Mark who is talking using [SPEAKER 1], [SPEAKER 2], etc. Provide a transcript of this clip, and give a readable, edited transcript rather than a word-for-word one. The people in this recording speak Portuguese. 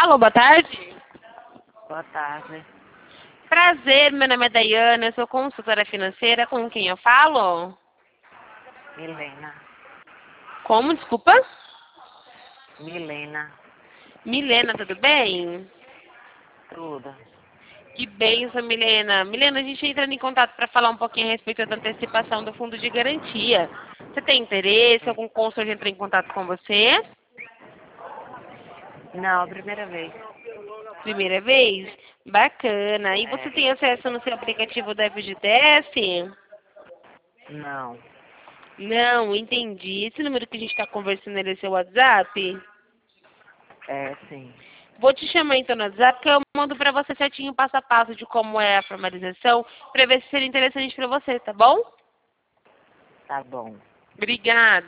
[SPEAKER 1] Alô, boa tarde.
[SPEAKER 2] Boa tarde.
[SPEAKER 1] Prazer, meu nome é Daiane, eu sou consultora financeira. Com quem eu falo?
[SPEAKER 2] Milena.
[SPEAKER 1] Como, desculpa?
[SPEAKER 2] Milena.
[SPEAKER 1] Milena, tudo bem?
[SPEAKER 2] Tudo.
[SPEAKER 1] Que bênção, Milena. Milena, a gente entra em contato para falar um pouquinho a respeito da antecipação do fundo de garantia. Você tem interesse? Algum consultor entrou em contato com você?
[SPEAKER 2] Não, a primeira vez.
[SPEAKER 1] Primeira vez? Bacana. E você
[SPEAKER 2] É.
[SPEAKER 1] tem acesso no seu aplicativo da FGTS?
[SPEAKER 2] Não.
[SPEAKER 1] Não, entendi. Esse número que a gente está conversando, ele é seu WhatsApp?
[SPEAKER 2] É, sim.
[SPEAKER 1] Vou te chamar então no WhatsApp, que eu mando para você certinho o passo a passo de como é a formalização, para ver se seria interessante para você, tá bom?
[SPEAKER 2] Tá bom.
[SPEAKER 1] Obrigada.